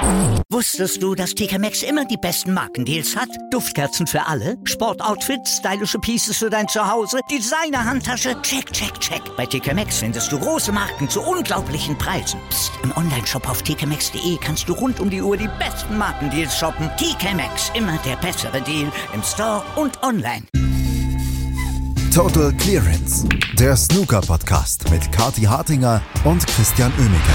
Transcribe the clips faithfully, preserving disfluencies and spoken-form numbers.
Wusstest du, dass T K Maxx immer die besten Markendeals hat? Duftkerzen für alle, Sportoutfits, stylische Pieces für dein Zuhause, Designer-Handtasche, check, check, check. Bei T K Maxx findest du große Marken zu unglaublichen Preisen. Psst. Im Onlineshop auf t k maxx punkt d e kannst du rund um die Uhr die besten Markendeals shoppen. T K Maxx, immer der bessere Deal im Store und online. Total Clearance, der Snooker-Podcast mit Kathi Hartinger und Christian Oemeke.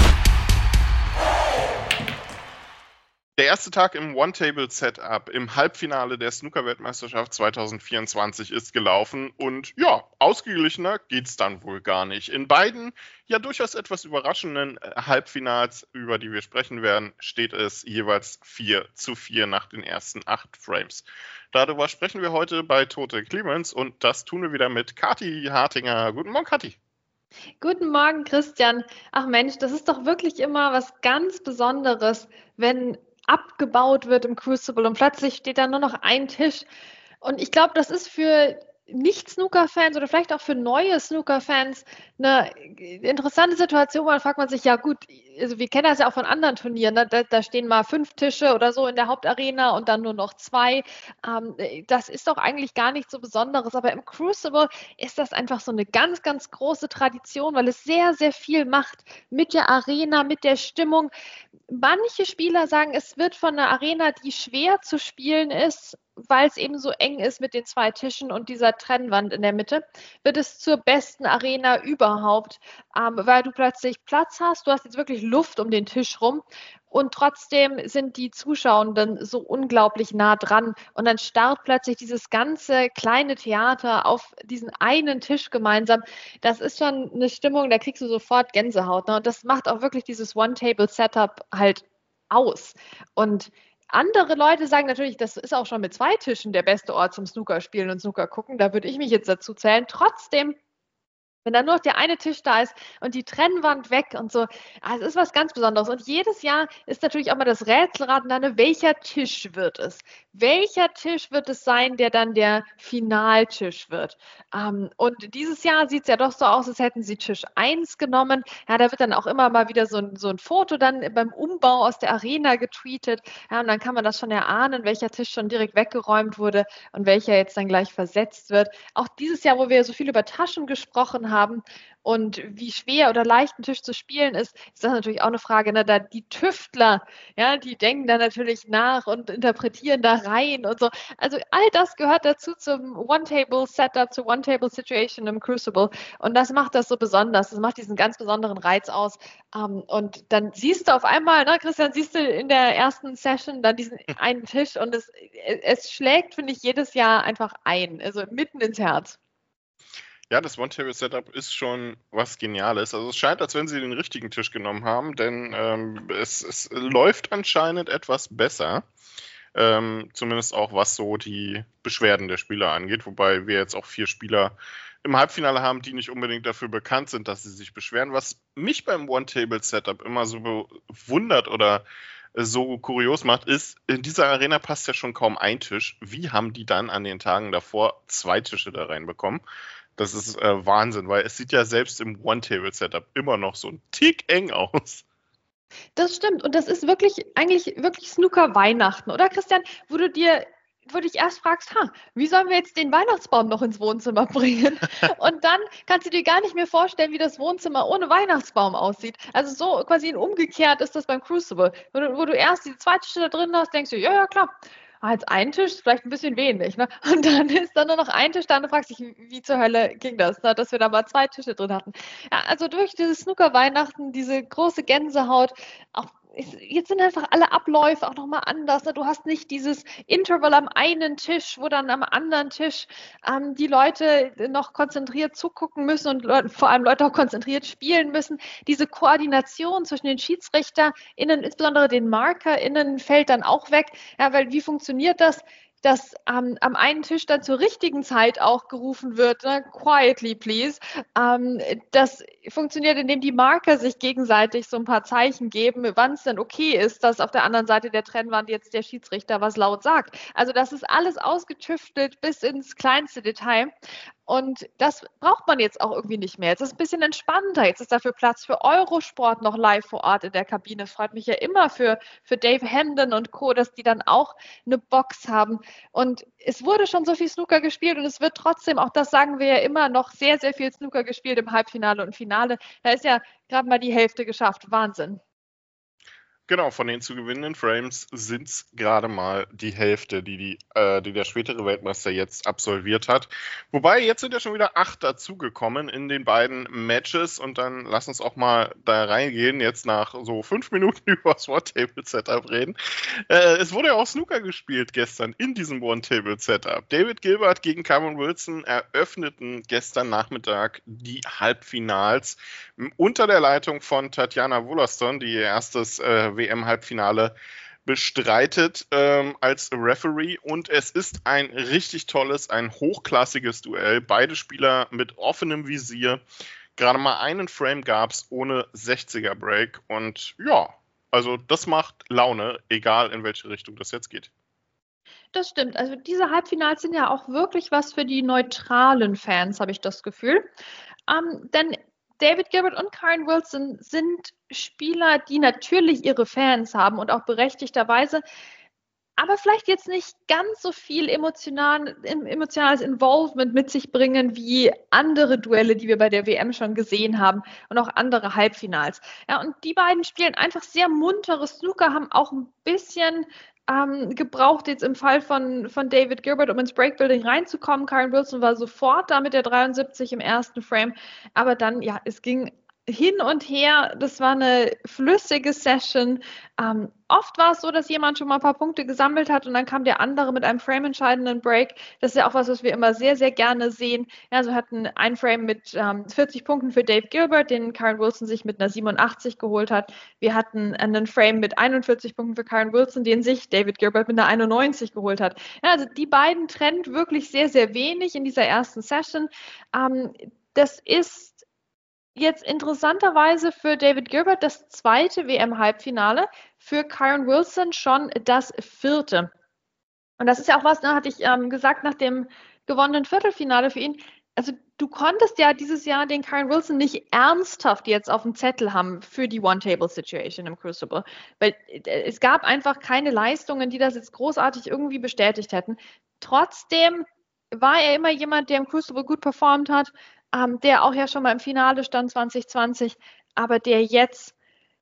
Der erste Tag im One-Table-Setup im Halbfinale der Snooker-Weltmeisterschaft zwanzig vierundzwanzig ist gelaufen und ja, ausgeglichener geht's dann wohl gar nicht. In beiden ja durchaus etwas überraschenden Halbfinals, über die wir sprechen werden, steht es jeweils vier zu vier nach den ersten acht Frames. Darüber sprechen wir heute bei Total Clearance und das tun wir wieder mit Kathi Hartinger. Guten Morgen, Kathi. Guten Morgen, Christian. Ach Mensch, das ist doch wirklich immer was ganz Besonderes, wenn abgebaut wird im Crucible und plötzlich steht da nur noch ein Tisch. Und ich glaube, das ist für Nicht-Snooker-Fans oder vielleicht auch für neue Snooker-Fans eine interessante Situation, weil fragt man sich, ja gut, also wir kennen das ja auch von anderen Turnieren, ne? da, da stehen mal fünf Tische oder so in der Hauptarena und dann nur noch zwei. Ähm, das ist doch eigentlich gar nichts so Besonderes, aber im Crucible ist das einfach so eine ganz, ganz große Tradition, weil es sehr, sehr viel macht mit der Arena, mit der Stimmung. Manche Spieler sagen, es wird von einer Arena, die schwer zu spielen ist, weil es eben so eng ist mit den zwei Tischen und dieser Trennwand in der Mitte, wird es zur besten Arena überhaupt, ähm, weil du plötzlich Platz hast, du hast jetzt wirklich Luft um den Tisch rum und trotzdem sind die Zuschauenden so unglaublich nah dran und dann starrt plötzlich dieses ganze kleine Theater auf diesen einen Tisch gemeinsam. Das ist schon eine Stimmung, da kriegst du sofort Gänsehaut, ne? Und das macht auch wirklich dieses One-Table-Setup halt aus. Und andere Leute sagen natürlich, das ist auch schon mit zwei Tischen der beste Ort zum Snooker spielen und Snooker gucken. Da würde ich mich jetzt dazu zählen. Trotzdem, wenn dann nur noch der eine Tisch da ist und die Trennwand weg und so, also es ist was ganz Besonderes. Und jedes Jahr ist natürlich auch mal das Rätselraten dann, welcher Tisch wird es? Welcher Tisch wird es sein, der dann der Finaltisch wird? Ähm, und dieses Jahr sieht es ja doch so aus, als hätten sie Tisch eins genommen. Ja, da wird dann auch immer mal wieder so ein, so ein Foto dann beim Umbau aus der Arena getweetet. Ja, und dann kann man das schon erahnen, welcher Tisch schon direkt weggeräumt wurde und welcher jetzt dann gleich versetzt wird. Auch dieses Jahr, wo wir so viel über Taschen gesprochen haben, haben und wie schwer oder leicht ein Tisch zu spielen ist, ist das natürlich auch eine Frage. Ne? Da die Tüftler, ja, die denken da natürlich nach und interpretieren da rein und so. Also all das gehört dazu zum One-Table-Setup, zur One-Table-Situation im Crucible und das macht das so besonders. Das macht diesen ganz besonderen Reiz aus. Um, und dann siehst du auf einmal, ne, Christian, siehst du in der ersten Session dann diesen einen Tisch und es, es schlägt, finde ich, jedes Jahr einfach ein, also mitten ins Herz. Ja, das One-Table-Setup ist schon was Geniales. Also es scheint, als wenn sie den richtigen Tisch genommen haben, denn ähm, es, es läuft anscheinend etwas besser. Ähm, zumindest auch was so die Beschwerden der Spieler angeht, wobei wir jetzt auch vier Spieler im Halbfinale haben, die nicht unbedingt dafür bekannt sind, dass sie sich beschweren. Was mich beim One-Table-Setup immer so bewundert oder so kurios macht, ist, in dieser Arena passt ja schon kaum ein Tisch. Wie haben die dann an den Tagen davor zwei Tische da reinbekommen? Das ist äh, Wahnsinn, weil es sieht ja selbst im One-Table-Setup immer noch so ein Tick eng aus. Das stimmt und das ist wirklich, eigentlich wirklich Snooker-Weihnachten, oder Christian? Wo du dir, wo du dich erst fragst, ha, wie sollen wir jetzt den Weihnachtsbaum noch ins Wohnzimmer bringen? Und dann kannst du dir gar nicht mehr vorstellen, wie das Wohnzimmer ohne Weihnachtsbaum aussieht. Also so quasi umgekehrt ist das beim Crucible. Wo du, wo du erst die zwei Tische da drin hast, denkst du, ja, ja, klar. Als ein Tisch ist vielleicht ein bisschen wenig, ne? Und dann ist da nur noch ein Tisch da und du fragst dich, wie zur Hölle ging das, ne? Dass wir da mal zwei Tische drin hatten. Ja, also durch dieses Snooker-Weihnachten, diese große Gänsehaut, auch jetzt sind einfach alle Abläufe auch nochmal anders. Ne? Du hast nicht dieses Interval am einen Tisch, wo dann am anderen Tisch ähm, die Leute noch konzentriert zugucken müssen und Leute, vor allem Leute auch konzentriert spielen müssen. Diese Koordination zwischen den SchiedsrichterInnen, insbesondere den MarkerInnen, fällt dann auch weg. Ja, weil wie funktioniert das? Dass ähm, am einen Tisch dann zur richtigen Zeit auch gerufen wird, ne? Quietly please. Ähm, das funktioniert, indem die Marker sich gegenseitig so ein paar Zeichen geben, wann es denn okay ist, dass auf der anderen Seite der Trennwand jetzt der Schiedsrichter was laut sagt. Also das ist alles ausgetüftelt bis ins kleinste Detail. Und das braucht man jetzt auch irgendwie nicht mehr. Jetzt ist es ein bisschen entspannter. Jetzt ist dafür Platz für Eurosport noch live vor Ort in der Kabine. Es freut mich ja immer für, für Dave Hendon und Co., dass die dann auch eine Box haben. Und es wurde schon so viel Snooker gespielt und es wird trotzdem, auch das sagen wir ja immer, noch sehr, sehr viel Snooker gespielt im Halbfinale und Finale. Da ist ja gerade mal die Hälfte geschafft. Wahnsinn. Genau, von den zu gewinnenden Frames sind es gerade mal die Hälfte, die, die, äh, die der spätere Weltmeister jetzt absolviert hat. Wobei, jetzt sind ja schon wieder acht dazugekommen in den beiden Matches und dann lass uns auch mal da reingehen, jetzt nach so fünf Minuten über das One-Table-Setup reden. Äh, es wurde ja auch Snooker gespielt gestern in diesem One-Table-Setup. David Gilbert gegen Kyron Wilson eröffneten gestern Nachmittag die Halbfinals unter der Leitung von Tatjana Wollaston, die ihr erstes äh, W M-Halbfinale bestreitet ähm, als Referee. Und es ist ein richtig tolles, ein hochklassiges Duell. Beide Spieler mit offenem Visier. Gerade mal einen Frame gab es ohne sechziger-Break. Und ja, also das macht Laune, egal in welche Richtung das jetzt geht. Das stimmt. Also diese Halbfinals sind ja auch wirklich was für die neutralen Fans, habe ich das Gefühl. Ähm, denn David Gilbert und Kyron Wilson sind Spieler, die natürlich ihre Fans haben und auch berechtigterweise, aber vielleicht jetzt nicht ganz so viel emotional, emotionales Involvement mit sich bringen wie andere Duelle, die wir bei der W M schon gesehen haben und auch andere Halbfinals. Ja, und die beiden spielen einfach sehr munteres Snooker, haben auch ein bisschen ähm, gebraucht jetzt im Fall von, von David Gilbert, um ins Breakbuilding reinzukommen. Kyron Wilson war sofort da mit der dreiundsiebzig im ersten Frame, aber dann, ja, es ging hin und her, das war eine flüssige Session. Ähm, oft war es so, dass jemand schon mal ein paar Punkte gesammelt hat und dann kam der andere mit einem frame-entscheidenden Break. Das ist ja auch was, was wir immer sehr, sehr gerne sehen. Ja, also hatten ein Frame mit ähm, vierzig Punkten für Dave Gilbert, den Kyron Wilson sich mit einer siebenundachtzig geholt hat. Wir hatten einen Frame mit einundvierzig Punkten für Kyron Wilson, den sich David Gilbert mit einer einundneunzig geholt hat. Ja, also die beiden trennt wirklich sehr, sehr wenig in dieser ersten Session. Ähm, das ist jetzt interessanterweise für David Gilbert das zweite W M-Halbfinale, für Kyron Wilson schon das vierte. Und das ist ja auch was, ne, hatte ich ähm, gesagt, nach dem gewonnenen Viertelfinale für ihn. Also du konntest ja dieses Jahr den Kyron Wilson nicht ernsthaft jetzt auf dem Zettel haben für die One-Table-Situation im Crucible. Weil äh, es gab einfach keine Leistungen, die das jetzt großartig irgendwie bestätigt hätten. Trotzdem war er immer jemand, der im Crucible gut performt hat, Ähm, der auch ja schon mal im Finale stand zwanzig zwanzig, aber der jetzt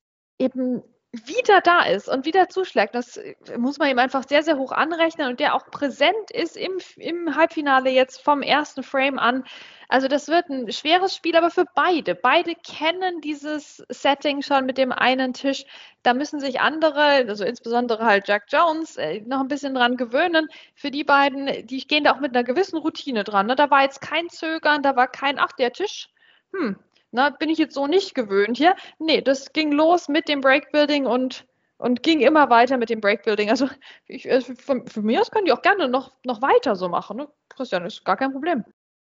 eben wieder da ist und wieder zuschlägt. Das muss man ihm einfach sehr, sehr hoch anrechnen und der auch präsent ist im, im Halbfinale jetzt vom ersten Frame an. Also das wird ein schweres Spiel, aber für beide. Beide kennen dieses Setting schon mit dem einen Tisch. Da müssen sich andere, also insbesondere halt Jack Jones, noch ein bisschen dran gewöhnen. Für die beiden, die gehen da auch mit einer gewissen Routine dran. Ne? Da war jetzt kein Zögern, da war kein, ach, der Tisch, hm, na, bin ich jetzt so nicht gewöhnt hier. Nee, das ging los mit dem Breakbuilding und, und ging immer weiter mit dem Breakbuilding. Also ich, für, für mich aus können die auch gerne noch, noch weiter so machen. Ne? Christian, ist gar kein Problem.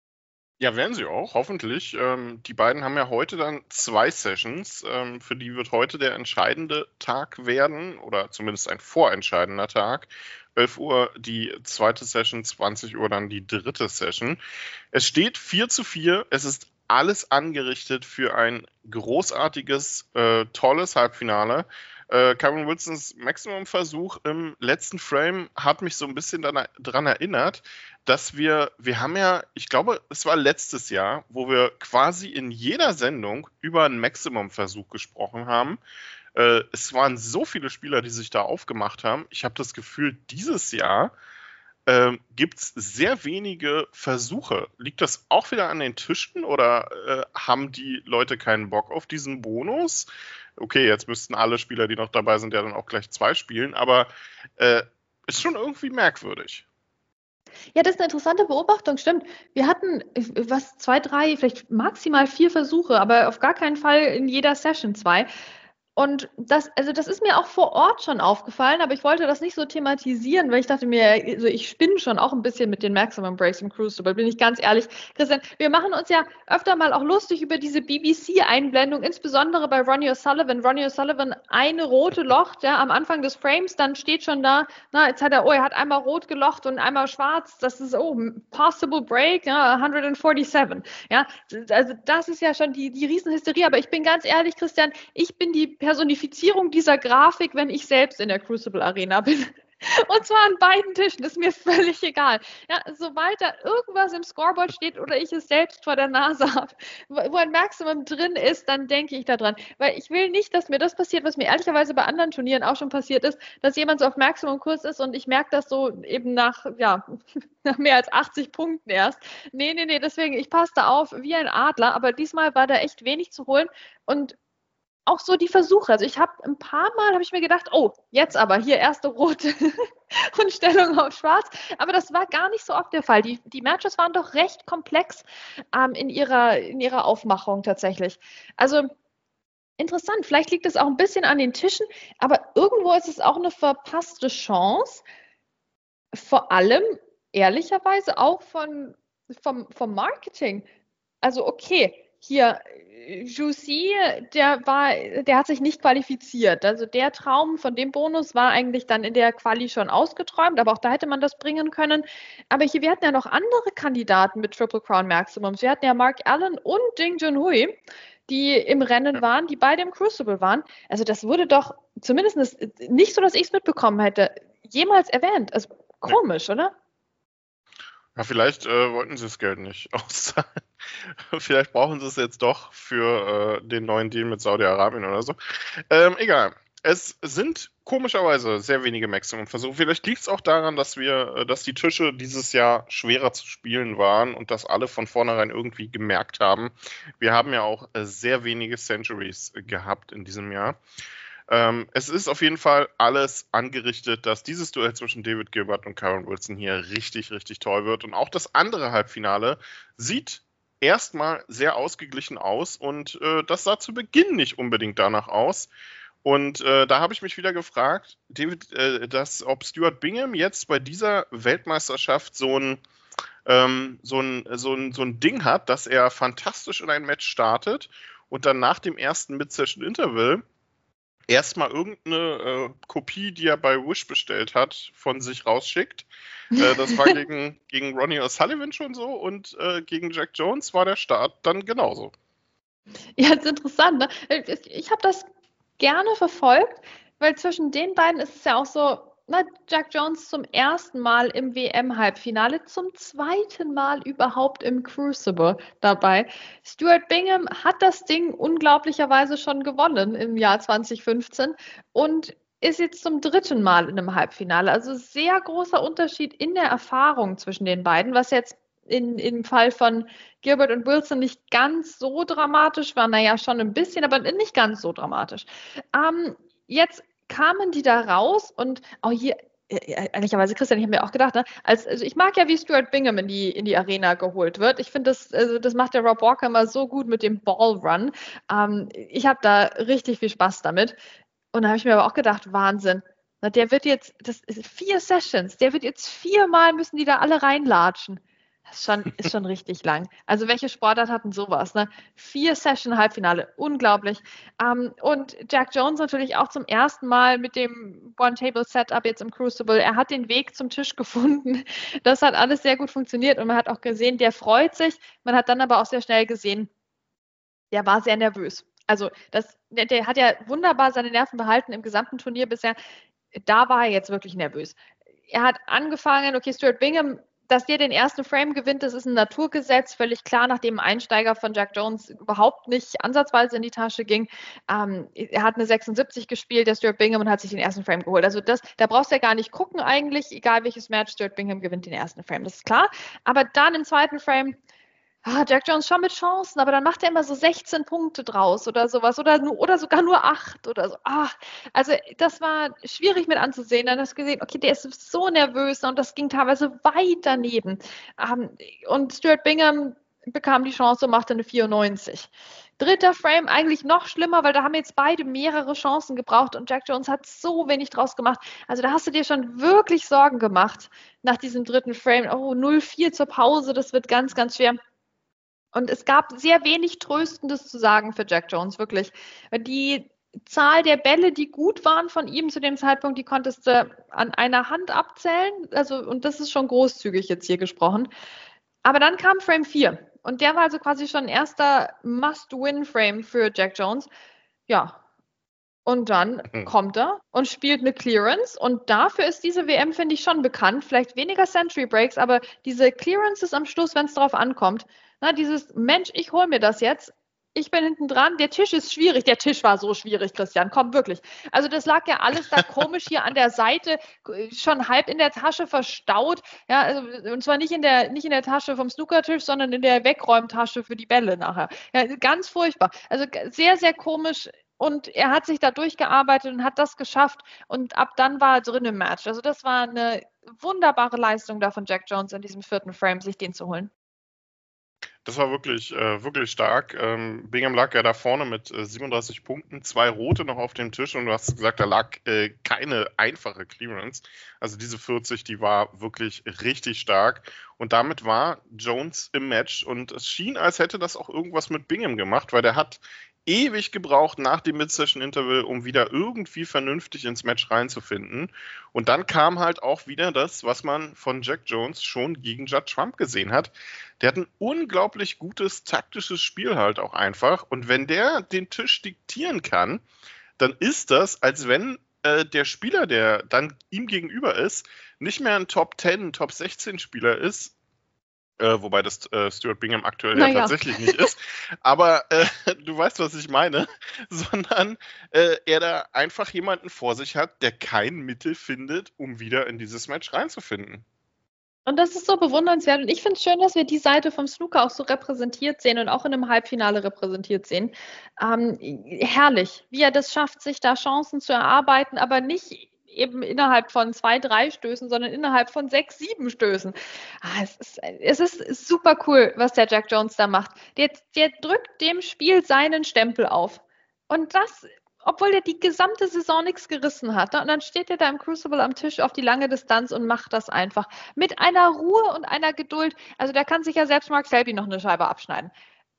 Ja, werden sie auch, hoffentlich. Ähm, die beiden haben ja heute dann zwei Sessions. Ähm, für die wird heute der entscheidende Tag werden, oder zumindest ein vorentscheidender Tag. elf Uhr die zweite Session, zwanzig Uhr dann die dritte Session. Es steht vier zu vier. Es ist alles angerichtet für ein großartiges, äh, tolles Halbfinale. Äh, Kyron Wilsons Maximum-Versuch im letzten Frame hat mich so ein bisschen daran erinnert, dass wir, wir haben ja, ich glaube, es war letztes Jahr, wo wir quasi in jeder Sendung über einen Maximum-Versuch gesprochen haben. Äh, es waren so viele Spieler, die sich da aufgemacht haben. Ich habe das Gefühl, dieses Jahr ähm, gibt es sehr wenige Versuche. Liegt das auch wieder an den Tischen oder äh, haben die Leute keinen Bock auf diesen Bonus? Okay, jetzt müssten alle Spieler, die noch dabei sind, ja dann auch gleich zwei spielen, aber äh, ist schon irgendwie merkwürdig. Ja, das ist eine interessante Beobachtung, stimmt. Wir hatten was, zwei, drei, vielleicht maximal vier Versuche, aber auf gar keinen Fall in jeder Session zwei. Und das, also das ist mir auch vor Ort schon aufgefallen, aber ich wollte das nicht so thematisieren, weil ich dachte mir, also ich spinne schon auch ein bisschen mit den Maximum Breaks im Crucible, bin ich ganz ehrlich. Christian, wir machen uns ja öfter mal auch lustig über diese B B C-Einblendung, insbesondere bei Ronnie O'Sullivan. Ronnie O'Sullivan eine rote locht, ja, am Anfang des Frames, dann steht schon da, na, jetzt hat er, oh, er hat einmal rot gelocht und einmal schwarz, das ist, oh, possible break, ja, hundertsiebenundvierzig, ja, also das ist ja schon die, die Riesenhysterie, aber ich bin ganz ehrlich, Christian, ich bin die Personifizierung dieser Grafik, wenn ich selbst in der Crucible Arena bin. Und zwar an beiden Tischen, ist mir völlig egal. Ja, sobald da irgendwas im Scoreboard steht oder ich es selbst vor der Nase habe, wo ein Maximum drin ist, dann denke ich daran. Weil ich will nicht, dass mir das passiert, was mir ehrlicherweise bei anderen Turnieren auch schon passiert ist, dass jemand so auf Maximum-Kurs ist und ich merke das so eben nach, ja, nach mehr als achtzig Punkten erst. Nee, nee, nee, deswegen, ich passe da auf wie ein Adler, aber diesmal war da echt wenig zu holen und auch so die Versuche. Also ich habe ein paar Mal, habe ich mir gedacht, oh, jetzt aber hier erste rote und Stellung auf schwarz. Aber das war gar nicht so oft der Fall. Die, die Matches waren doch recht komplex ähm, in, ihrer, in ihrer Aufmachung tatsächlich. Also interessant, vielleicht liegt es auch ein bisschen an den Tischen, aber irgendwo ist es auch eine verpasste Chance. Vor allem, ehrlicherweise, auch von, vom, vom Marketing. Also okay, hier, Zhu Si, der war, der hat sich nicht qualifiziert. Also der Traum von dem Bonus war eigentlich dann in der Quali schon ausgeträumt, aber auch da hätte man das bringen können. Aber hier, wir hatten ja noch andere Kandidaten mit Triple Crown Maximums. Wir hatten ja Mark Allen und Ding Junhui, die im Rennen waren, die beide im Crucible waren. Also das wurde doch zumindest nicht so, dass ich es mitbekommen hätte, jemals erwähnt. Also komisch, oder? Ja, vielleicht äh, wollten sie das Geld nicht auszahlen. Vielleicht brauchen sie es jetzt doch für äh, den neuen Deal mit Saudi-Arabien oder so. Ähm, egal. Es sind komischerweise sehr wenige Maximum-Versuche. Vielleicht liegt es auch daran, dass wir, dass die Tische dieses Jahr schwerer zu spielen waren und dass alle von vornherein irgendwie gemerkt haben. Wir haben ja auch äh, sehr wenige Centuries äh, gehabt in diesem Jahr. Ähm, es ist auf jeden Fall alles angerichtet, dass dieses Duell zwischen David Gilbert und Kyron Wilson hier richtig, richtig toll wird. Und auch das andere Halbfinale sieht erstmal sehr ausgeglichen aus. Und äh, das sah zu Beginn nicht unbedingt danach aus. Und äh, da habe ich mich wieder gefragt, David, äh, dass, ob Stuart Bingham jetzt bei dieser Weltmeisterschaft so ein, ähm, so, ein, so, ein, so ein Ding hat, dass er fantastisch in ein Match startet und dann nach dem ersten Mid-Session-Interval erstmal irgendeine äh, Kopie, die er bei Wish bestellt hat, von sich rausschickt. Äh, das war gegen, gegen Ronnie O'Sullivan schon so und äh, gegen Jack Jones war der Start dann genauso. Ja, das ist interessant. Ne? Ich habe das gerne verfolgt, weil zwischen den beiden ist es ja auch so, na, Jack Jones zum ersten Mal im W M-Halbfinale, zum zweiten Mal überhaupt im Crucible dabei. Stuart Bingham hat das Ding unglaublicherweise schon gewonnen im Jahr zwanzig fünfzehn und ist jetzt zum dritten Mal in einem Halbfinale. Also sehr großer Unterschied in der Erfahrung zwischen den beiden, was jetzt in, im Fall von Gilbert und Wilson nicht ganz so dramatisch war. Naja, schon ein bisschen, aber nicht ganz so dramatisch. Ähm, jetzt kamen die da raus und auch hier, ehrlicherweise, Christian, ich habe mir auch gedacht, ne, als, also ich mag ja, wie Stuart Bingham in die, in die Arena geholt wird. Ich finde, das, also das macht der Rob Walker immer so gut mit dem Ballrun. Ähm, ich habe da richtig viel Spaß damit. Und da habe ich mir aber auch gedacht, Wahnsinn. Na, der wird jetzt, das ist vier Sessions, der wird jetzt viermal, müssen die da alle reinlatschen. Das ist schon, ist schon richtig lang. Also welche Sportart hatten sowas? Ne? Vier Session Halbfinale, unglaublich. Ähm, und Jack Jones natürlich auch zum ersten Mal mit dem One-Table-Setup jetzt im Crucible. Er hat den Weg zum Tisch gefunden. Das hat alles sehr gut funktioniert und man hat auch gesehen, der freut sich. Man hat dann aber auch sehr schnell gesehen, der war sehr nervös. Also das, der, der hat ja wunderbar seine Nerven behalten im gesamten Turnier bisher. Da war er jetzt wirklich nervös. Er hat angefangen, okay, Stuart Bingham, dass der den ersten Frame gewinnt, das ist ein Naturgesetz, völlig klar, nachdem ein Einsteiger von Jack Jones überhaupt nicht ansatzweise in die Tasche ging. Ähm, er hat eine sechsundsiebzig gespielt, der Stuart Bingham, und hat sich den ersten Frame geholt. Also das, da brauchst du ja gar nicht gucken eigentlich, egal welches Match, Stuart Bingham gewinnt den ersten Frame, das ist klar. Aber dann im zweiten Frame, ah, Jack Jones schon mit Chancen, aber dann macht er immer so sechzehn Punkte draus oder sowas oder, oder sogar nur acht oder so. Ach, also das war schwierig mit anzusehen. Dann hast du gesehen, okay, der ist so nervös und das ging teilweise weit daneben. Und Stuart Bingham bekam die Chance und machte eine vierundneunzig. Dritter Frame eigentlich noch schlimmer, weil da haben jetzt beide mehrere Chancen gebraucht und Jack Jones hat so wenig draus gemacht. Also da hast du dir schon wirklich Sorgen gemacht nach diesem dritten Frame. Oh, null vier zur Pause, das wird ganz, ganz schwer. Und es gab sehr wenig Tröstendes zu sagen für Jack Jones, wirklich. Die Zahl der Bälle, die gut waren von ihm zu dem Zeitpunkt, die konntest du an einer Hand abzählen. Also, und das ist schon großzügig jetzt hier gesprochen. Aber dann kam Frame vier und der war also quasi schon ein erster Must-Win-Frame für Jack Jones. Ja, und dann Mhm. kommt er und spielt eine Clearance und dafür ist diese W M, finde ich, schon bekannt. Vielleicht weniger Century Breaks, aber diese Clearances am Schluss, wenn es darauf ankommt, na, dieses Mensch, ich hole mir das jetzt. Ich bin hinten dran, der Tisch ist schwierig. Der Tisch war so schwierig, Christian, komm, wirklich. Also das lag ja alles da komisch hier an der Seite, schon halb in der Tasche verstaut. Ja, also, und zwar nicht in der, nicht in der Tasche vom Snookertisch, sondern in der Wegräumtasche für die Bälle nachher. Ja, ganz furchtbar. Also sehr, sehr komisch. Und er hat sich da durchgearbeitet und hat das geschafft. Und ab dann war er drin im Match. Also das war eine wunderbare Leistung da von Jack Jones in diesem vierten Frame, sich den zu holen. Das war wirklich, äh, wirklich stark. Ähm, Bingham lag ja da vorne mit äh, siebenunddreißig Punkten, zwei rote noch auf dem Tisch und du hast gesagt, da lag äh, keine einfache Clearance. Also diese vierzig, die war wirklich richtig stark und damit war Jones im Match und es schien, als hätte das auch irgendwas mit Bingham gemacht, weil der hat ewig gebraucht nach dem Mid-Session-Interval, um wieder irgendwie vernünftig ins Match reinzufinden. Und dann kam halt auch wieder das, was man von Jack Jones schon gegen Judd Trump gesehen hat. Der hat ein unglaublich gutes taktisches Spiel halt auch einfach. Und wenn der den Tisch diktieren kann, dann ist das, als wenn äh, der Spieler, der dann ihm gegenüber ist, nicht mehr ein Top zehn, Top sechzehn Spieler ist, Äh, wobei das äh, Stuart Bingham aktuell ja, Naja. tatsächlich nicht ist. Aber äh, du weißt, was ich meine. Sondern äh, er da einfach jemanden vor sich hat, der kein Mittel findet, um wieder in dieses Match reinzufinden. Und das ist so bewundernswert. Und ich finde es schön, dass wir die Seite vom Snooker auch so repräsentiert sehen und auch in einem Halbfinale repräsentiert sehen. Ähm, herrlich, wie er das schafft, sich da Chancen zu erarbeiten, aber nicht eben innerhalb von zwei, drei Stößen, sondern innerhalb von sechs, sieben Stößen. Ah, es, ist, es ist super cool, was der Jack Jones da macht. Der, der drückt dem Spiel seinen Stempel auf. Und das, obwohl er die gesamte Saison nichts gerissen hat. Und dann steht er da im Crucible am Tisch auf die lange Distanz und macht das einfach. Mit einer Ruhe und einer Geduld. Also da kann sich ja selbst Mark Selby noch eine Scheibe abschneiden.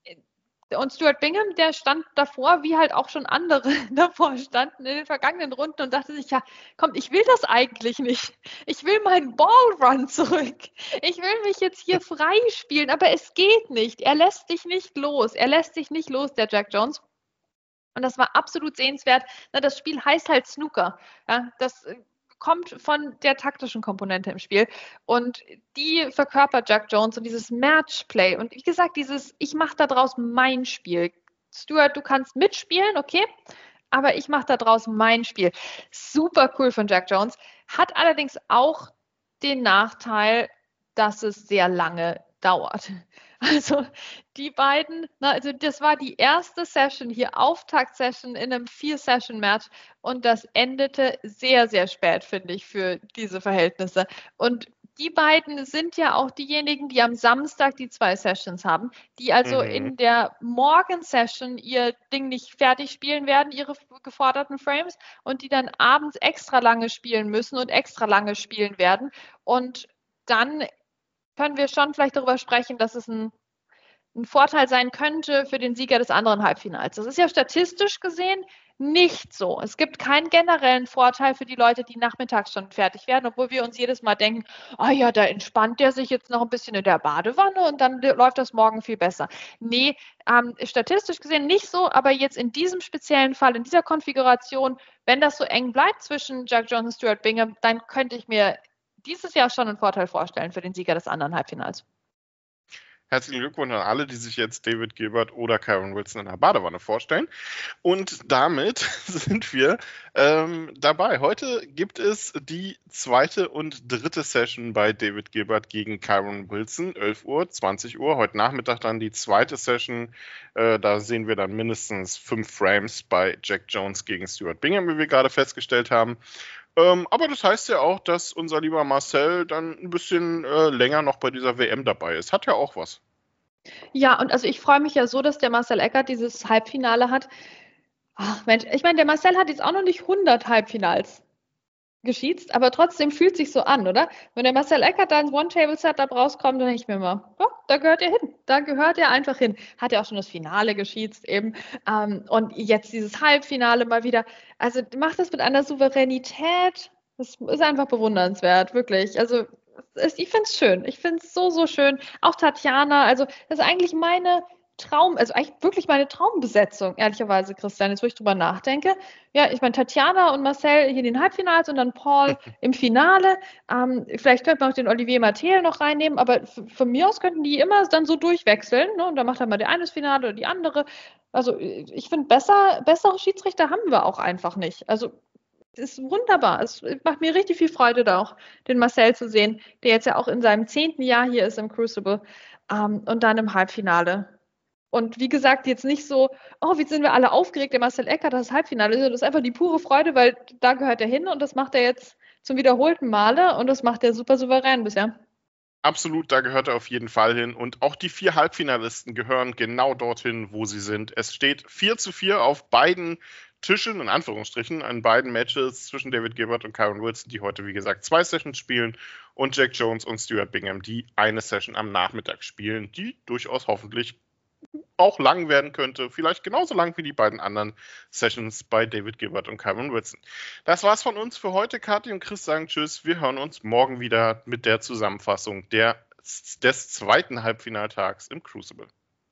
Und Stuart Bingham, der stand davor, wie halt auch schon andere davor standen in den vergangenen Runden und dachte sich, ja, komm, ich will das eigentlich nicht. Ich will meinen Ballrun zurück. Ich will mich jetzt hier frei spielen, aber es geht nicht. Er lässt dich nicht los. Er lässt dich nicht los, der Jack Jones. Und das war absolut sehenswert. Das Spiel heißt halt Snooker. Ja, das kommt von der taktischen Komponente im Spiel und die verkörpert Jack Jones und dieses Matchplay und wie gesagt, dieses ich mache da draus mein Spiel. Stuart, du kannst mitspielen, okay, aber ich mache da draus mein Spiel. Super cool von Jack Jones, hat allerdings auch den Nachteil, dass es sehr lange dauert. Also die beiden, na, also das war die erste Session hier, Auftakt-Session in einem Vier-Session-Match und das endete sehr, sehr spät, finde ich, für diese Verhältnisse. Und die beiden sind ja auch diejenigen, die am Samstag die zwei Sessions haben, die also Mhm. in der Morgen-Session ihr Ding nicht fertig spielen werden, ihre geforderten Frames, und die dann abends extra lange spielen müssen und extra lange spielen werden. Und dann können wir schon vielleicht darüber sprechen, dass es ein, ein Vorteil sein könnte für den Sieger des anderen Halbfinals. Das ist ja statistisch gesehen nicht so. Es gibt keinen generellen Vorteil für die Leute, die nachmittags schon fertig werden, obwohl wir uns jedes Mal denken, oh ja, da entspannt der sich jetzt noch ein bisschen in der Badewanne und dann läuft das morgen viel besser. Nee, ähm, statistisch gesehen nicht so, aber jetzt in diesem speziellen Fall, in dieser Konfiguration, wenn das so eng bleibt zwischen Jack Jones und Stuart Bingham, dann könnte ich mir dieses Jahr schon einen Vorteil vorstellen für den Sieger des anderen Halbfinals. Herzlichen Glückwunsch an alle, die sich jetzt David Gilbert oder Kyron Wilson in der Badewanne vorstellen. Und damit sind wir ähm, dabei. Heute gibt es die zweite und dritte Session bei David Gilbert gegen Kyron Wilson, elf Uhr, zwanzig Uhr. Heute Nachmittag dann die zweite Session. Äh, da sehen wir dann mindestens fünf Frames bei Jack Jones gegen Stuart Bingham, wie wir gerade festgestellt haben. Ähm, aber das heißt ja auch, dass unser lieber Marcel dann ein bisschen äh, länger noch bei dieser W M dabei ist. Hat ja auch was. Ja, und also ich freue mich ja so, dass der Marcel Eckert dieses Halbfinale hat. Ach Mensch, ich meine, der Marcel hat jetzt auch noch nicht hundert Halbfinals geschießt, aber trotzdem fühlt sich so an, oder? Wenn der Marcel Eckert da ins One-Table-Setup rauskommt, dann denke ich mir immer, ja, da gehört er hin. Da gehört er einfach hin. Hat ja auch schon das Finale geschießt eben. Ähm, und jetzt dieses Halbfinale mal wieder. Also macht das mit einer Souveränität. Das ist einfach bewundernswert, wirklich. Also es, ich finde es schön. Ich finde es so, so schön. Auch Tatjana, also das ist eigentlich meine Traum, also eigentlich wirklich meine Traumbesetzung, ehrlicherweise, Christian, jetzt wo ich drüber nachdenke. Ja, ich meine, Tatjana und Marcel hier in den Halbfinals und dann Paul im Finale. Ähm, vielleicht könnte man auch den Olivier Matthäel noch reinnehmen, aber von mir aus könnten die immer dann so durchwechseln, ne? Und dann macht er mal der eine das Finale oder die andere. Also ich finde, besser, bessere Schiedsrichter haben wir auch einfach nicht. Also es ist wunderbar. Es macht mir richtig viel Freude, da auch den Marcel zu sehen, der jetzt ja auch in seinem zehnten Jahr hier ist im Crucible ähm, und dann im Halbfinale. Und wie gesagt, jetzt nicht so, oh, wie sind wir alle aufgeregt, der Marcel Eckert, das Halbfinale. Das ist einfach die pure Freude, weil da gehört er hin und das macht er jetzt zum wiederholten Male und das macht er super souverän bisher. Absolut, da gehört er auf jeden Fall hin. Und auch die vier Halbfinalisten gehören genau dorthin, wo sie sind. Es steht vier zu vier auf beiden Tischen, in Anführungsstrichen, an beiden Matches zwischen David Gilbert und Kyron Wilson, die heute, wie gesagt, zwei Sessions spielen, und Jack Jones und Stuart Bingham, die eine Session am Nachmittag spielen, die durchaus hoffentlich auch lang werden könnte, vielleicht genauso lang wie die beiden anderen Sessions bei David Gilbert und Kyron Wilson. Das war's von uns für heute. Kathi und Chris sagen Tschüss. Wir hören uns morgen wieder mit der Zusammenfassung der, des zweiten Halbfinaltags im Crucible.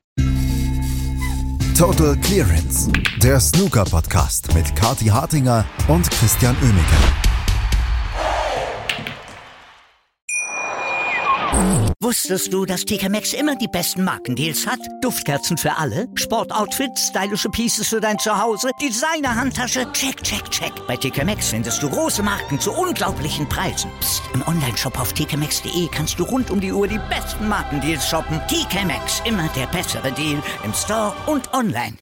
Total Clearance, der Snooker-Podcast mit Kathi Hartinger und Christian Oemeke. Wusstest du, dass T K Maxx immer die besten Markendeals hat? Duftkerzen für alle, Sportoutfits, stylische Pieces für dein Zuhause, Designer-Handtasche, check, check, check. Bei T K Maxx findest du große Marken zu unglaublichen Preisen. Psst. Im Onlineshop auf t k maxx punkt d e kannst du rund um die Uhr die besten Markendeals shoppen. T K Maxx, immer der bessere Deal im Store und online.